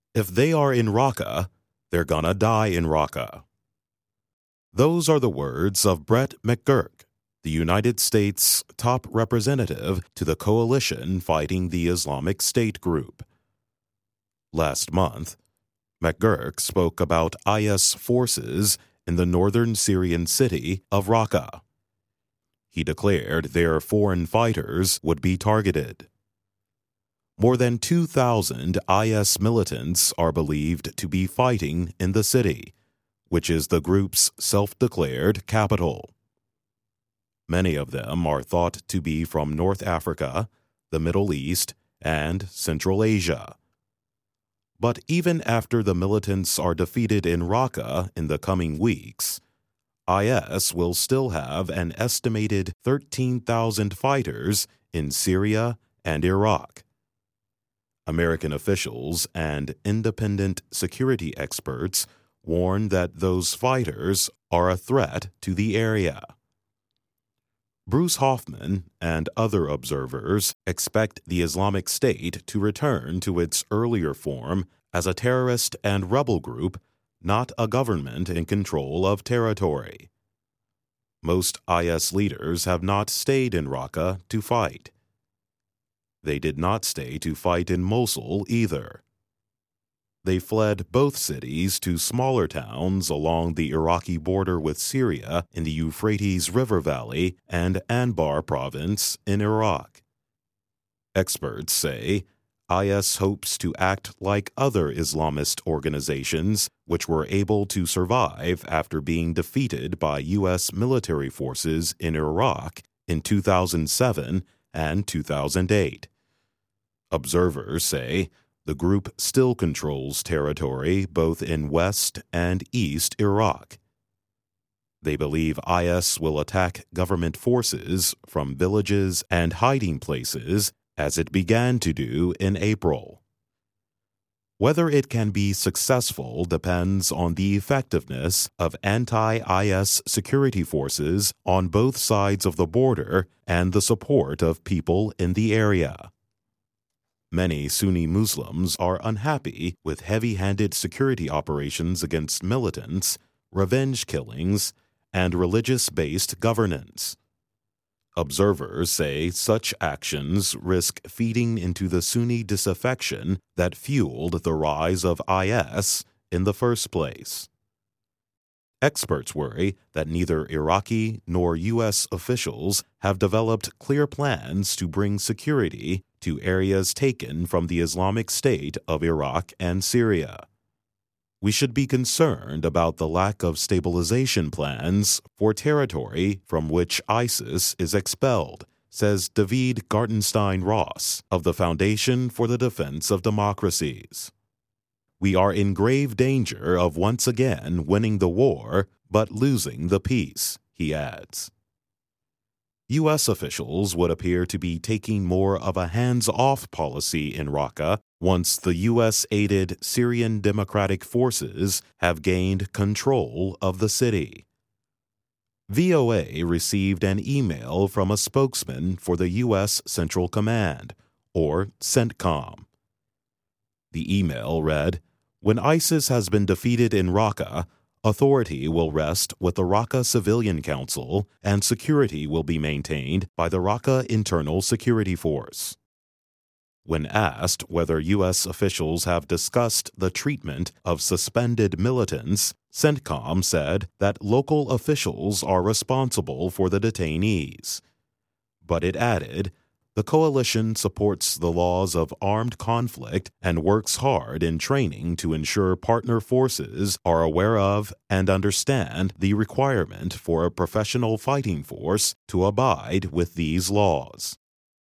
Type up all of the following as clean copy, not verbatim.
If they are in Raqqa, they're gonna die in Raqqa. Those are the words of Brett McGurk, the United States' top representative to the coalition fighting the Islamic State group. Last month, McGurk spoke about IS forces in the northern Syrian city of Raqqa. He declared their foreign fighters would be targeted. More than 2,000 IS militants are believed to be fighting in the city, which is the group's self-declared capital. Many of them are thought to be from North Africa, the Middle East, and Central Asia. But even after the militants are defeated in Raqqa in the coming weeks, IS will still have an estimated 13,000 fighters in Syria and Iraq. American officials and independent security experts warn that those fighters are a threat to the area. Bruce Hoffman and other observers expect the Islamic State to return to its earlier form as a terrorist and rebel group, not a government in control of territory. Most IS leaders have not stayed in Raqqa to fight. They did not stay to fight in Mosul either. They fled both cities to smaller towns along the Iraqi border with Syria in the Euphrates River Valley and Anbar province in Iraq. Experts say IS hopes to act like other Islamist organizations which were able to survive after being defeated by U.S. military forces in Iraq in 2007 and 2008. Observers say the group still controls territory both in West and East Iraq. They believe IS will attack government forces from villages and hiding places as it began to do in April. Whether it can be successful depends on the effectiveness of anti-IS security forces on both sides of the border and the support of people in the area. Many Sunni Muslims are unhappy with heavy-handed security operations against militants, revenge killings, and religious-based governance. Observers say such actions risk feeding into the Sunni disaffection that fueled the rise of IS in the first place. Experts worry that neither Iraqi nor U.S. officials have developed clear plans to bring security to areas taken from the Islamic State of Iraq and Syria. We should be concerned about the lack of stabilization plans for territory from which ISIS is expelled, says David Gartenstein Ross of the Foundation for the Defense of Democracies. We are in grave danger of once again winning the war but losing the peace, he adds. U.S. officials would appear to be taking more of a hands-off policy in Raqqa once the U.S.-aided Syrian Democratic Forces have gained control of the city. VOA received an email from a spokesman for the U.S. Central Command, or CENTCOM. The email read, "When ISIS has been defeated in Raqqa, authority will rest with the Raqqa Civilian Council and security will be maintained by the Raqqa Internal Security Force." When asked whether U.S. officials have discussed the treatment of suspended militants, CENTCOM said that local officials are responsible for the detainees. But it added, the coalition supports the laws of armed conflict and works hard in training to ensure partner forces are aware of and understand the requirement for a professional fighting force to abide with these laws.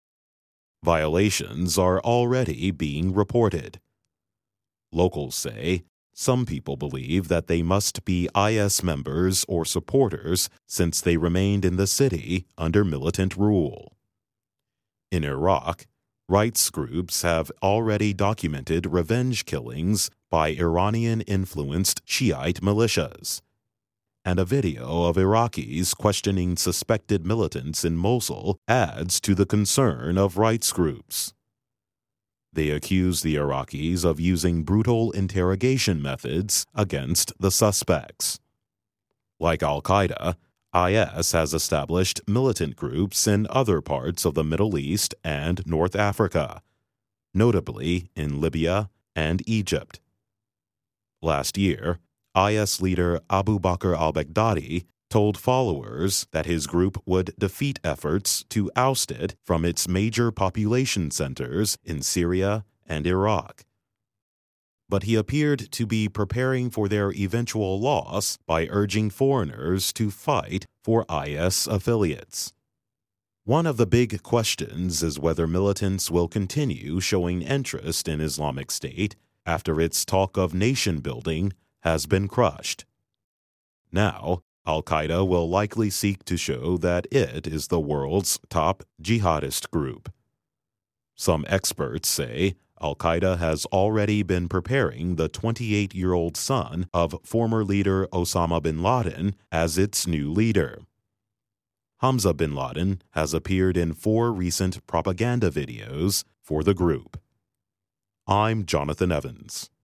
Violations are already being reported. Locals say some people believe that they must be IS members or supporters since they remained in the city under militant rule. In Iraq, rights groups have already documented revenge killings by Iranian-influenced Shiite militias. And a video of Iraqis questioning suspected militants in Mosul adds to the concern of rights groups. They accuse the Iraqis of using brutal interrogation methods against the suspects. Like al-Qaeda, IS has established militant groups in other parts of the Middle East and North Africa, notably in Libya and Egypt. Last year, IS leader Abu Bakr al-Baghdadi told followers that his group would defeat efforts to oust it from its major population centers in Syria and Iraq. But he appeared to be preparing for their eventual loss by urging foreigners to fight for IS affiliates. One of the big questions is whether militants will continue showing interest in Islamic State after its talk of nation building has been crushed. Now, al-Qaeda will likely seek to show that it is the world's top jihadist group. Some experts say al-Qaeda has already been preparing the 28-year-old son of former leader Osama bin Laden as its new leader. Hamza bin Laden has appeared in 4 recent propaganda videos for the group. I'm Jonathan Evans.